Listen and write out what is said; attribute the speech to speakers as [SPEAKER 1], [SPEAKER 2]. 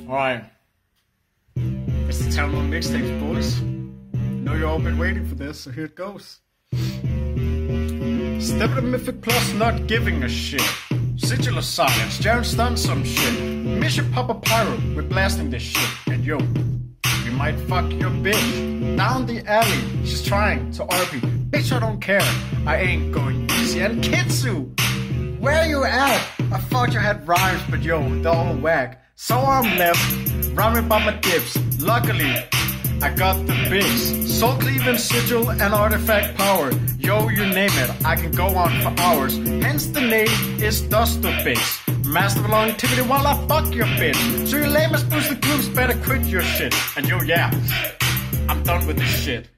[SPEAKER 1] Alright. It's the Town on Mixtapes, boys. I know you all been waiting for this, so here it goes. Step of the Mythic Plus, not giving a shit. Sigil of Silence, Jaren's done some shit. Mission Papa Pyro, we're blasting this shit. And yo, we might fuck your bitch. Down the alley, she's trying to RP. Bitch, I don't care, I ain't going easy. And Kitsu, where you at? I thought you had rhymes, but yo, they're all whack. So I'm left, rhyming by my dips. Luckily, I got the bigs. Soul Cleaving, Sigil, and Artifact Power. Yo, you name it, I can go on for hours. Hence the name is Duster Base. Master of longevity while I fuck your bitch. So you lame as boosted groups better quit your shit. And yo, yeah, I'm done with this shit.